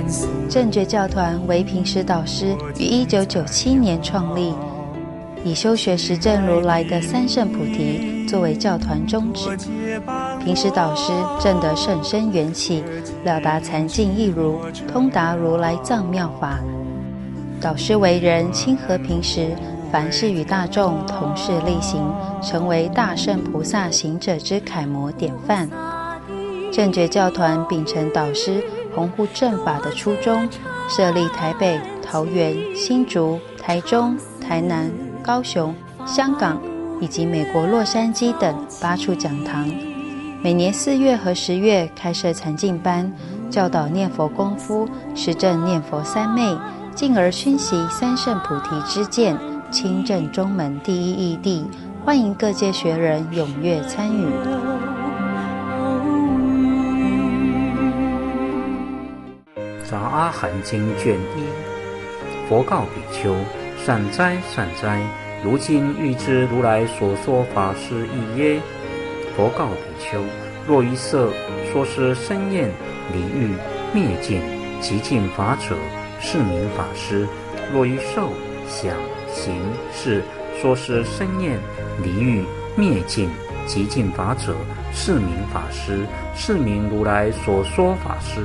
正觉教团为平时导师于1997年创立，以修学实证如来的三圣菩提作为教团宗旨。平时导师证得甚深缘起，了达禅境义如，通达如来藏妙法。导师为人亲和平时，凡事与大众同事力行，成为大圣菩萨行者之楷模典范。正觉教团秉承导师弘护正法的初衷，设立台北、桃园、新竹、台中、台南、高雄、香港以及美国洛杉矶等8处讲堂，每年4月和10月开设禅净班，教导念佛功夫，实证念佛三昧，进而熏习三圣菩提之见，亲证中门第一义谛，欢迎各界学人踊跃参与。 杂阿含经卷1，佛告比丘：善哉善哉，如今欲知如来所说法是义耶？佛告比丘：若于色说是生厌离欲灭尽极尽法者，是名法师；若于受想行识说是生厌离欲灭尽极尽法者，是名法师，是名如来所说法师。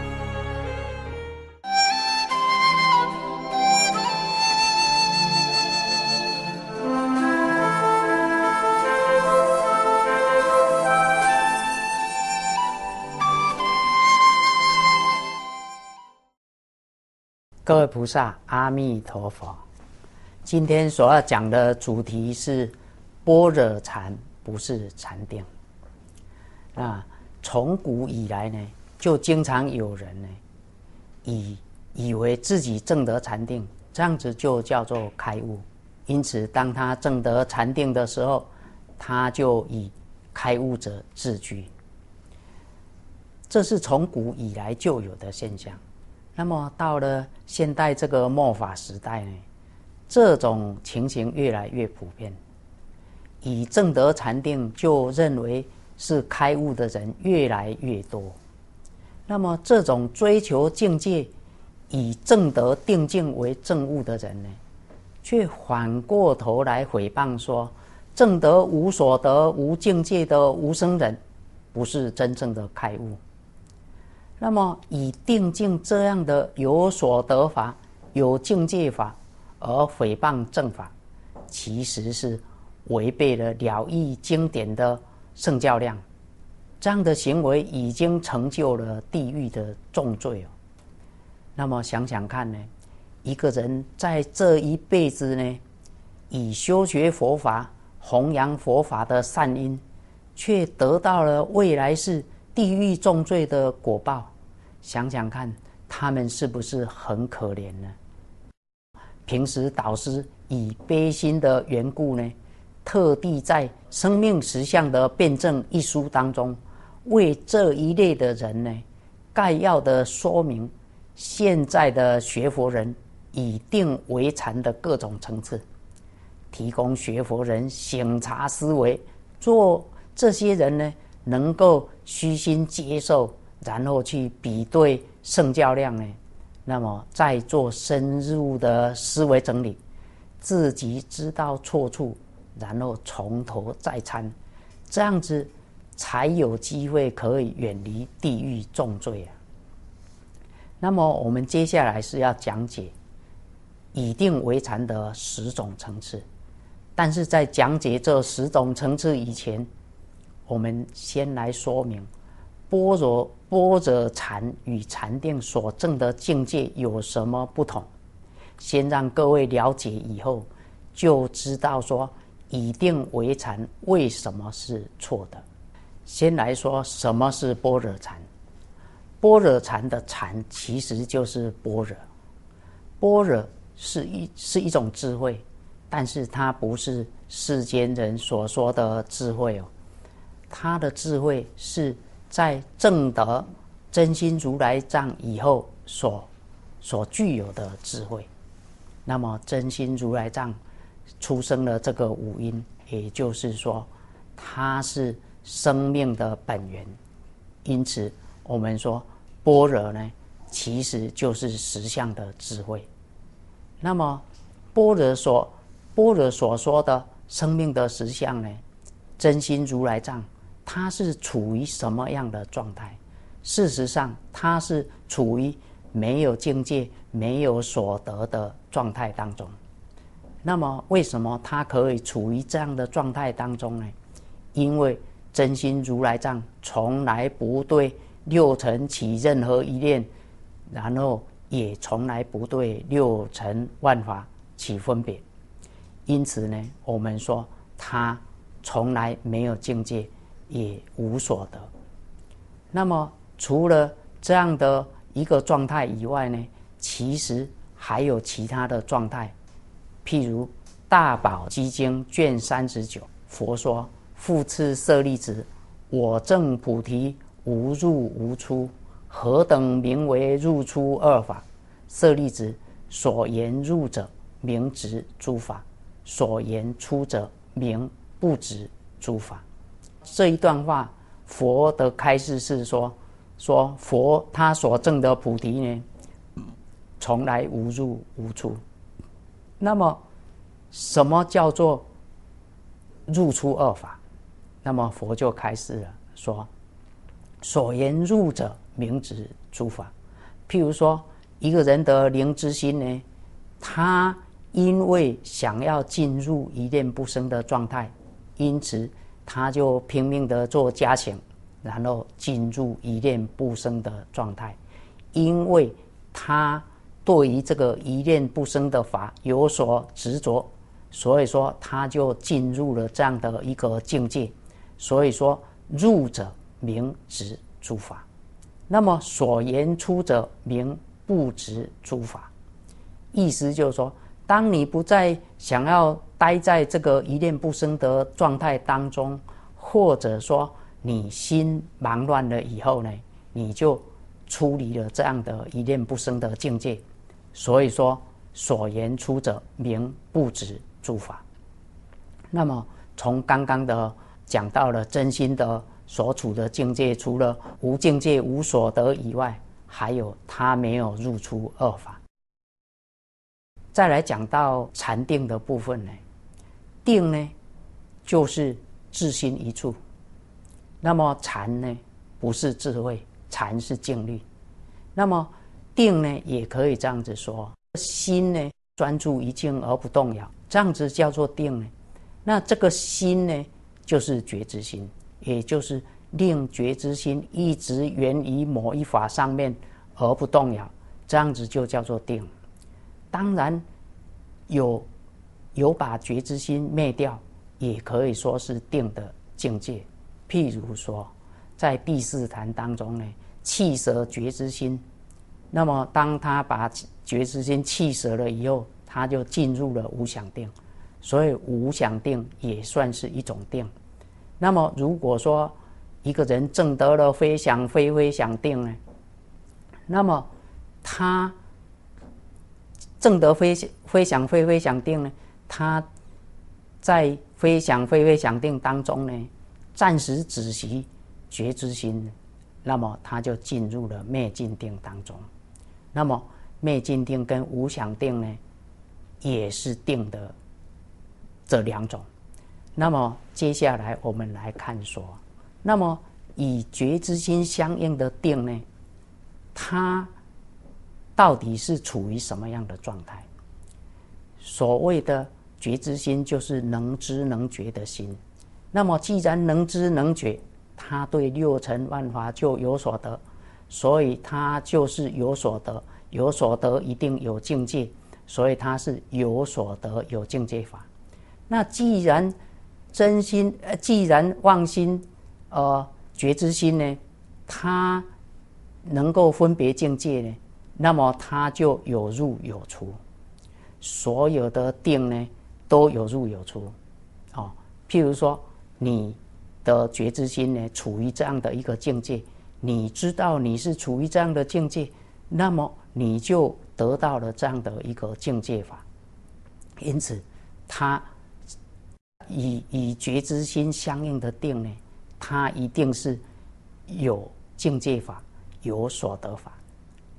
各位菩萨，阿弥陀佛。今天所要讲的主题是般若禅，不是禅定。那从古以来呢，就经常有人呢，以为自己证得禅定，这样子就叫做开悟。因此，当他证得禅定的时候，他就以开悟者自居。这是从古以来就有的现象。那么到了现代这个末法时代呢，这种情形越来越普遍。以证得禅定就认为是开悟的人越来越多。那么这种追求境界，以证得定境为证悟的人呢，却反过头来诽谤说，证得无所得、无境界的无生人，不是真正的开悟。那么以定境这样的有所得法、有境界法而诽谤正法，其实是违背了了义经典的圣教量。这样的行为已经成就了地狱的重罪。那么想想看呢，一个人在这一辈子呢，以修学佛法、弘扬佛法的善因，却得到了未来世地狱重罪的果报。想想看，他们是不是很可怜呢？平时导师以悲心的缘故呢，特地在《生命实相的辩证》一书当中，为这一类的人呢，概要的说明现在的学佛人以定为禅的各种层次，提供学佛人省察思维，做这些人呢能够虚心接受，然后去比对圣教量呢，那么再做深入的思维整理，自己知道错处，然后从头再参，这样子才有机会可以远离地狱重罪啊。那么我们接下来是要讲解以定为禅的10种层次，但是在讲解这10种层次以前，我们先来说明般若禅与禅定所证的境界有什么不同。先让各位了解以后，就知道说以定为禅为什么是错的。先来说什么是般若禅。般若禅的禅其实就是般若。般若是一种智慧，但是它不是世间人所说的智慧哦。它的智慧是在证得真心如来藏以后所具有的智慧。那么真心如来藏出生了这个五因，也就是说它是生命的本源。因此我们说般若呢， 其实就是实相的智慧。那么般若所说的生命的实相呢，真心如来藏，它是处于什么样的状态？事实上，它是处于没有境界、没有所得的状态当中。那么，为什么它可以处于这样的状态当中呢？因为真心如来藏从来不对六尘起任何一念，然后也从来不对六尘万法起分别。因此呢，我们说它从来没有境界，也无所得。那么除了这样的一个状态以外呢，其实还有其他的状态。譬如《大宝积经》卷39，佛说：复次舍利子，我证菩提无入无出，何等名为入出二法？舍利子，所言入者名执诸法，所言出者名不执诸法。这一段话，佛的开示是说佛他所证的菩提呢，从来无入无出。那么什么叫做入出二法？那么佛就开示了，说所言入者名执诸法。譬如说一个人的灵知心呢，他因为想要进入一念不生的状态，因此他就拼命的做加行，然后进入一念不生的状态。因为他对于这个一念不生的法有所执着，所以说他就进入了这样的一个境界。所以说入者名执诸法，那么所言出者名不执诸法。意思就是说，当你不再想要待在这个一念不生的状态当中，或者说你心忙乱了以后呢，你就出离了这样的一念不生的境界。所以说所言出者名不执诸法。那么从刚刚的讲到了真心的所处的境界，除了无境界无所得以外，还有他没有入出二法。再来讲到禅定的部分呢，定呢就是自心一处。那么禅呢不是智慧，禅是静虑。那么定呢也可以这样子说，心呢专注一境而不动摇，这样子叫做定呢。那这个心呢就是觉知心，也就是令觉知心一直缘于某一法上面而不动摇，这样子就叫做定。当然有把觉知心灭掉，也可以说是定的境界。譬如说在第四坛当中呢，弃舍觉知心，那么当他把觉知心弃舍了以后，他就进入了无想定。所以无想定也算是一种定。那么如果说一个人证得了非想非非想定呢，那么他证得非想非非想定呢，他在非想非非想定当中呢，暂时止息觉知心，那么他就进入了灭尽定当中。那么灭尽定跟无想定呢，也是定的这两种。那么接下来我们来看说，那么以觉知心相应的定呢，它到底是处于什么样的状态？所谓的觉知心就是能知能觉的心。那么既然能知能觉，它对六尘万法就有所得，所以它就是有所得。有所得一定有境界，所以它是有所得有境界法。那既然真心既然妄心觉知心呢，它能够分别境界呢，那么它就有入有出。所有的定呢都有入有出。譬如说你的觉知心呢处于这样的一个境界，你知道你是处于这样的境界，那么你就得到了这样的一个境界法。因此它以觉知心相应的定呢，它一定是有境界法有所得法。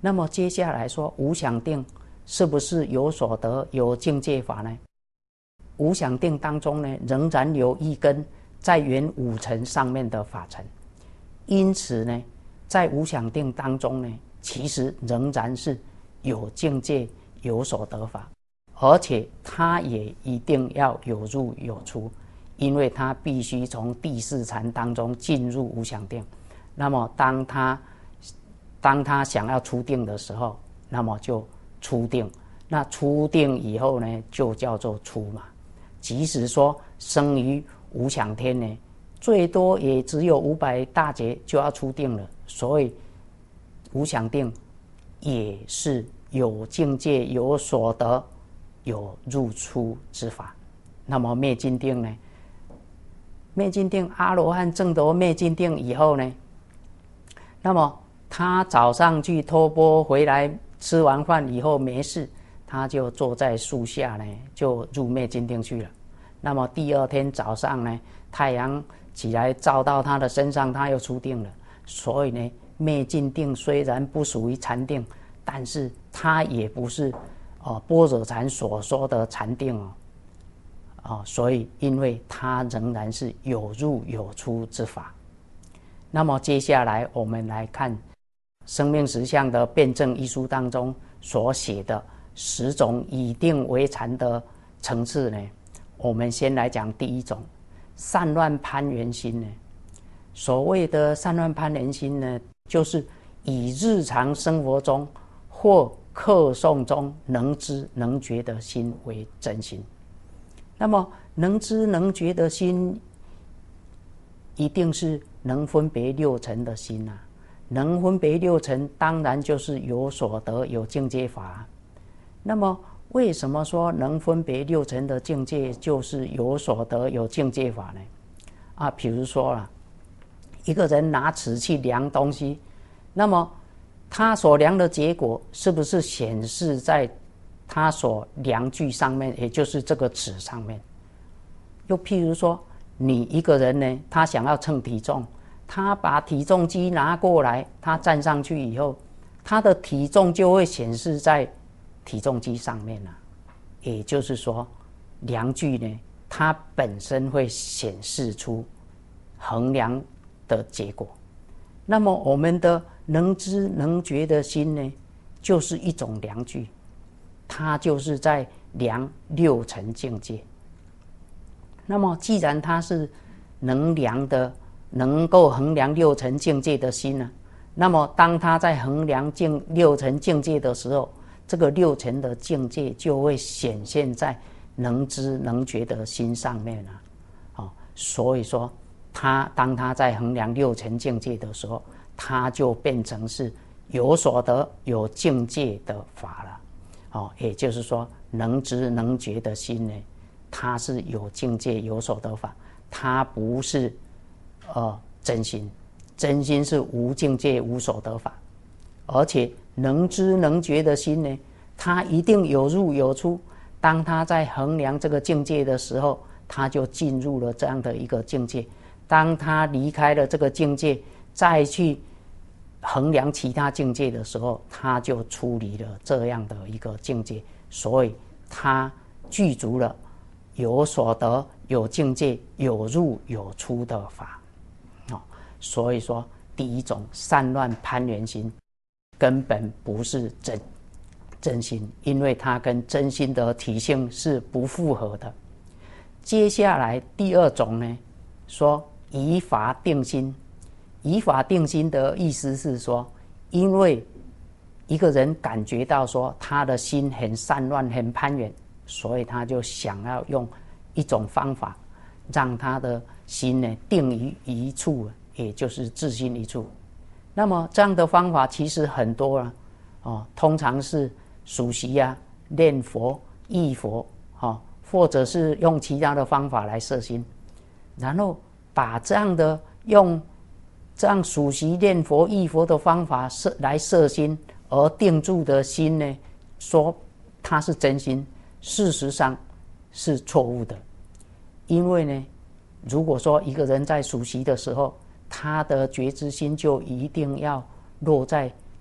那么接下来说无想定是不是有所得有境界法呢？无想定当中呢，仍然有一根在原五尘上面的法尘，因此呢，在无想定当中呢，其实仍然是有境界有所得法，而且它也一定要有入有出，因为它必须从第四禅当中进入无想定。那么当他想要出定的时候，那么就出定。那出定以后呢，就叫做出嘛。即使说生于无想天呢，最多也只有500大劫就要出定了。所以无想定也是有境界有所得有入出之法。那么灭尽定呢，灭尽定阿罗汉证得灭尽定以后呢，那么他早上去托钵回来，吃完饭以后没事，他就坐在树下呢，就入灭尽定去了。那么第二天早上呢，太阳起来照到他的身上，他又出定了。所以呢，灭尽定虽然不属于禅定，但是它也不是般若禅所说的禅定所以因为它仍然是有入有出之法。那么接下来我们来看生命实相的辩证一书当中所写的10种以定为禅的层次呢，我们先来讲第一种，散乱攀缘心呢。所谓的散乱攀缘心呢，就是以日常生活中或课诵中能知能觉的心为真心。那么能知能觉的心一定是能分别六尘的心啊。能分别六尘当然就是有所得有境界法。那么为什么说能分别六尘的境界就是有所得有境界法呢？比如说一个人拿尺去量东西，那么他所量的结果是不是显示在他所量具上面，也就是这个尺上面？又譬如说你一个人呢，他想要称体重，他把体重机拿过来，他站上去以后，他的体重就会显示在体重机上面也就是说量具呢，它本身会显示出衡量的结果。那么我们的能知能觉的心呢，就是一种量具，它就是在量六尘境界。那么既然它是能量的，能够衡量六尘境界的心呢，那么当它在衡量六尘境界的时候，这个六尘的境界就会显现在能知能觉的心上面所以说当他在衡量六尘境界的时候，他就变成是有所得有境界的法了也就是说能知能觉的心呢，它是有境界有所得法，它不是真心。真心是无境界无所得法。而且能知能觉的心呢，它一定有入有出。当他在衡量这个境界的时候，他就进入了这样的一个境界。当他离开了这个境界，再去衡量其他境界的时候，他就出离了这样的一个境界。所以他具足了有所得有境界有入有出的法所以说第一种散乱攀缘心根本不是真心，因为它跟真心的体性是不符合的。接下来第二种呢，说以法定心。以法定心的意思是说，因为一个人感觉到说他的心很散乱很攀缘，所以他就想要用一种方法让他的心呢定于一处，也就是自心一处。那么这样的方法其实很多通常是数息念佛忆佛或者是用其他的方法来摄心，然后把这样的用这样数息念佛忆佛的方法来摄心而定住的心呢，说它是真心，事实上是错误的。因为呢，如果说一个人在数息的时候，他的觉知心就一定要落在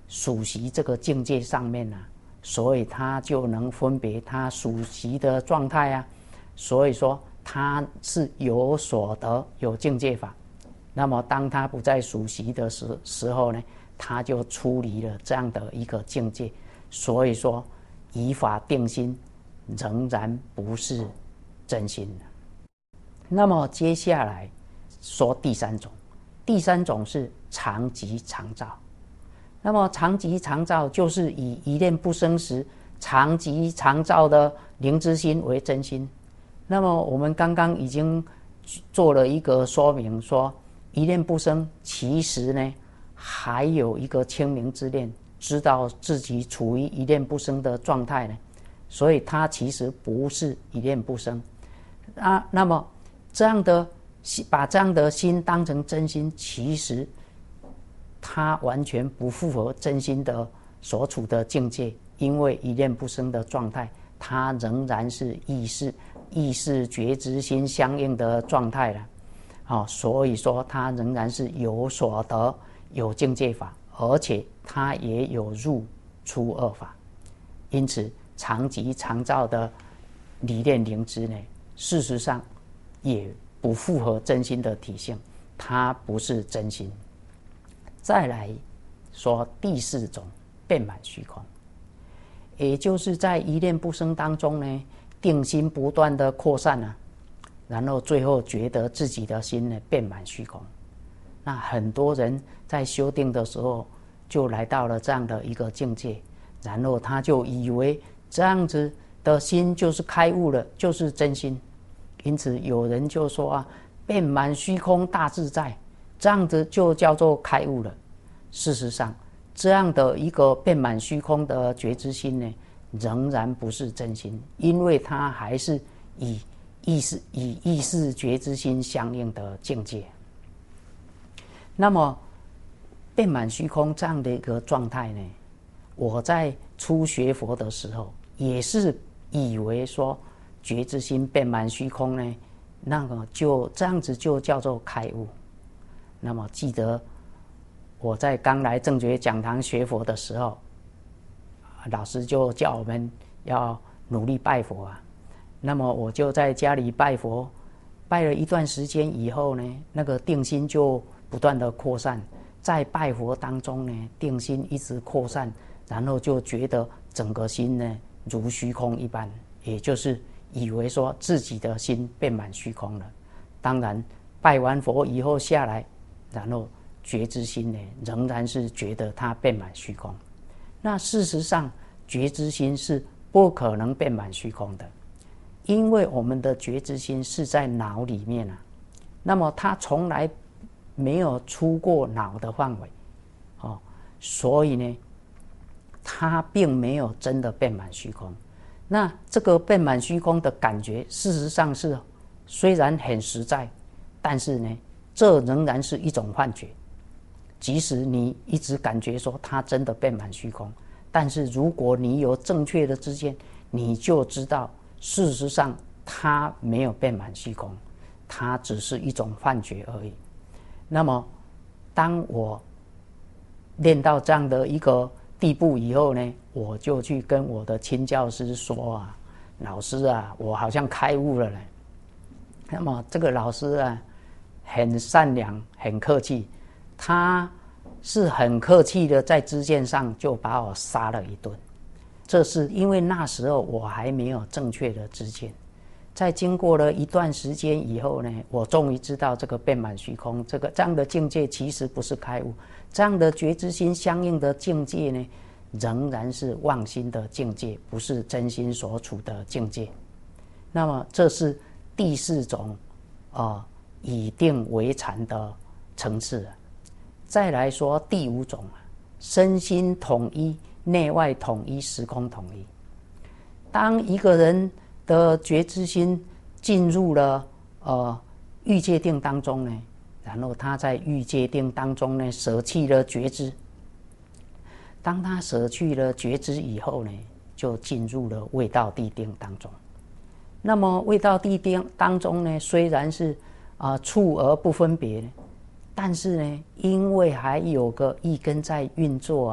属习这个境界上面啊，所以他就能分别他属习的状态啊，所以说他是有所得，有境界法。那么当他不在属习的时候呢，他就出离了这样的一个境界。所以说以法定心仍然不是真心。那么接下来说第三种，第三种是常寂常照。那么常寂常照就是以一念不生时常寂常照的灵知心为真心。那么我们刚刚已经做了一个说明，说一念不生其实呢还有一个清明之念，知道自己处于一念不生的状态呢，所以它其实不是一念不生啊。那么这样的把这样的心当成真心，其实它完全不符合真心的所处的境界，因为一念不生的状态，它仍然是意识觉知心相应的状态了。所以说它仍然是有所得，有境界法，而且它也有入出二法。因此常寂常照的理念灵知呢，事实上也不符合真心的体性，它不是真心。再来说第四种遍满虚空，也就是在一念不生当中呢，定心不断的扩散啊，然后最后觉得自己的心呢遍满虚空。那很多人在修定的时候就来到了这样的一个境界，然后他就以为这样子的心就是开悟了，就是真心。因此有人就说啊，遍满虚空大自在，这样子就叫做开悟了。事实上这样的一个遍满虚空的觉知心呢，仍然不是真心，因为它还是以意识觉知心相应的境界。那么遍满虚空这样的一个状态呢，我在初学佛的时候也是以为说觉知心遍满虚空呢，那个就这样子就叫做开悟。那么记得我在刚来正觉讲堂学佛的时候，老师就叫我们要努力拜佛啊。那么我就在家里拜佛，拜了一段时间以后呢，那个定心就不断的扩散，在拜佛当中呢，定心一直扩散，然后就觉得整个心呢如虚空一般，也就是以为说自己的心遍满虚空了。当然拜完佛以后下来，然后觉知心呢仍然是觉得它遍满虚空。那事实上觉知心是不可能遍满虚空的，因为我们的觉知心是在脑里面啊，那么它从来没有出过脑的范围，所以呢它并没有真的遍满虚空。那这个遍满虚空的感觉事实上是虽然很实在，但是呢这仍然是一种幻觉。即使你一直感觉说它真的遍满虚空，但是如果你有正确的知见，你就知道事实上它没有遍满虚空，它只是一种幻觉而已。那么当我练到这样的一个地步以后呢，我就去跟我的亲教师说啊，老师啊，我好像开悟了呢。那么这个老师啊很善良很客气，他是很客气的在知见上就把我杀了一顿。这是因为那时候我还没有正确的知见，在经过了一段时间以后呢，我终于知道这个遍满虚空这样的境界其实不是开悟，这样的觉知心相应的境界呢仍然是妄心的境界，不是真心所处的境界。那么这是第四种以定为禅的层次。再来说第五种，身心统一，内外统一，时空统一。当一个人的觉知心进入了欲界定当中呢，然后他在欲界定当中呢舍弃了觉知。当他舍去了觉知以后呢，就进入了位道地定当中。那么位道地定当中呢，虽然是处而不分别，但是呢因为还有个意根在运作啊，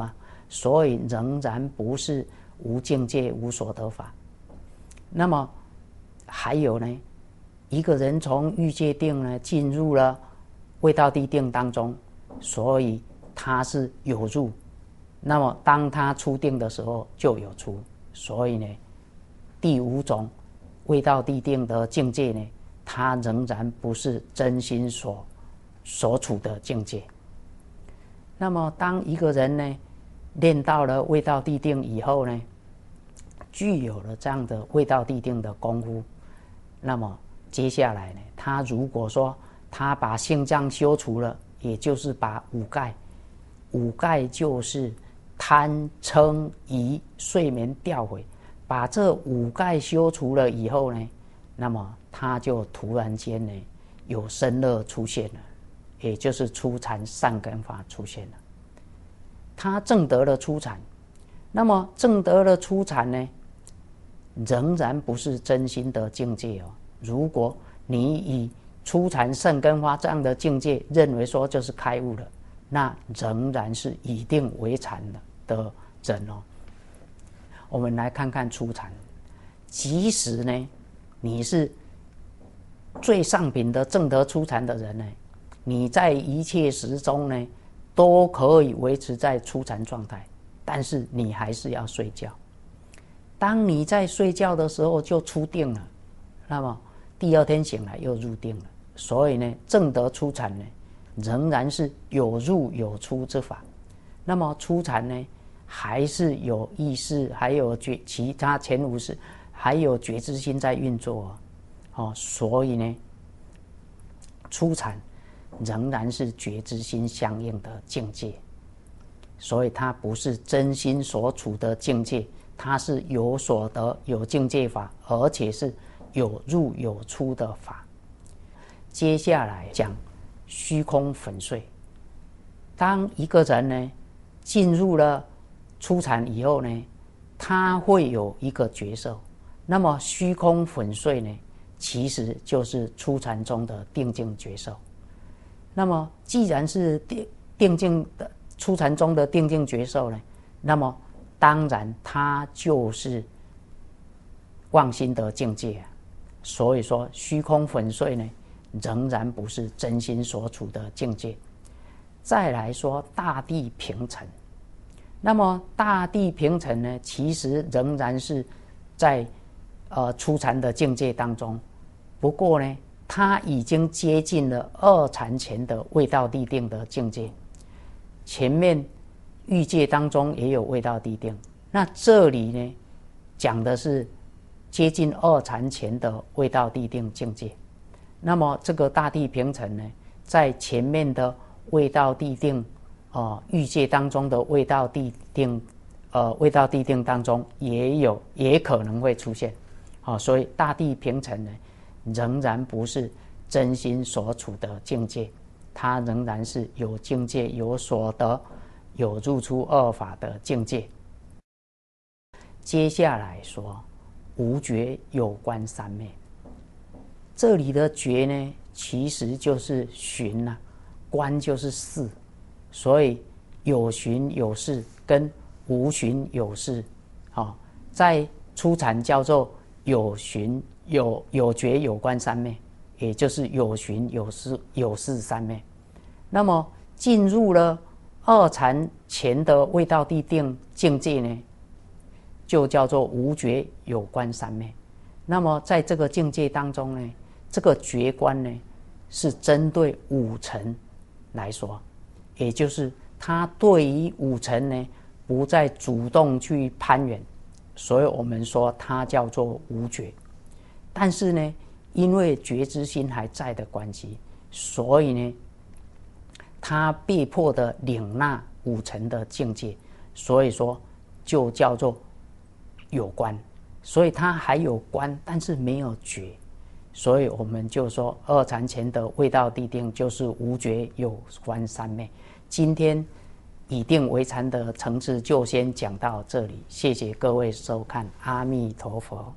所以仍然不是无境界无所得法。那么还有呢，一个人从欲界定呢进入了未到地定当中，所以他是有入，那么当他出定的时候就有出，所以呢第五种未到地定的境界呢，它仍然不是真心所处的境界。那么当一个人呢练到了未到地定以后呢，具有了这样的未到地定的功夫，那么接下来呢，他如果说他把性障修除了，也就是把五盖就是贪嗔疑睡眠掉毁，把这五盖修除了以后呢，那么他就突然间呢有身乐出现了，也就是初禅善根法出现了。他证得了初禅，那么证得了初禅呢，仍然不是真心的境界哦。如果你以初禅善根法这样的境界认为说就是开悟了，那仍然是以定为禅的人哦。我们来看看初禅，即使呢你是最上品的证得初禅的人呢，你在一切时中呢都可以维持在初禅状态，但是你还是要睡觉。当你在睡觉的时候就出定了，那么第二天醒来又入定了，所以呢证得初禅呢仍然是有入有出之法。那么初禅呢还是有意识，还有其他前五识，还有觉知心在运作哦，所以呢初禅仍然是觉知心相应的境界，所以它不是真心所处的境界，它是有所得有境界法，而且是有入有出的法。接下来讲虚空粉碎。当一个人呢进入了初禅以后呢，他会有一个觉受，那么虚空粉碎呢其实就是初禅中的定境觉受。那么既然是定境的初禅中的定境觉受呢，那么当然它就是妄心的境界啊。所以说虚空粉碎呢仍然不是真心所处的境界。再来说大地平沉，那么大地平沉呢其实仍然是在初禅的境界当中，不过呢它已经接近了二禅前的未到地定的境界。前面欲界当中也有未到地定，那这里呢讲的是接近二禅前的未到地定境界。那么这个大地平沉呢，在前面的未到地定欲界当中的未到地定当中也可能会出现所以大地平沉呢仍然不是真心所处的境界，它仍然是有境界有所得有入出二法的境界。接下来说无觉有观三昧，这里的觉呢其实就是寻啊，观就是视，所以有寻有视跟无寻有视在初禅叫做有寻有觉有观三昧，也就是有寻有视有视三昧。那么进入了二禅前的未到地定境界呢，就叫做无觉有观三昧。那么在这个境界当中呢，这个觉观呢是针对五尘来说，也就是他对于五尘呢不再主动去攀缘，所以我们说它叫做无觉。但是呢因为觉知心还在的关系，所以呢他被迫的领纳五尘的境界，所以说就叫做有观。所以他还有观，但是没有觉，所以我们就说二禅前的未到地定就是无觉有观三昧。今天以定为禅的层次就先讲到这里，谢谢各位收看，阿弥陀佛。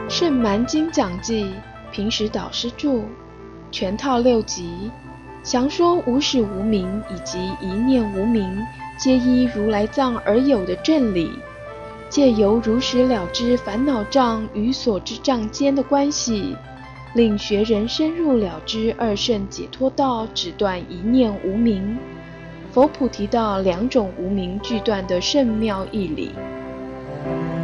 圣蛮经讲记，平时导师著，全套6集，详说无始无明以及一念无明，皆依如来藏而有的正理，借由如实了知烦恼障与所知障间的关系，令学人深入了知二圣解脱道只断一念无明，佛菩提道2种无明俱断的圣妙义理。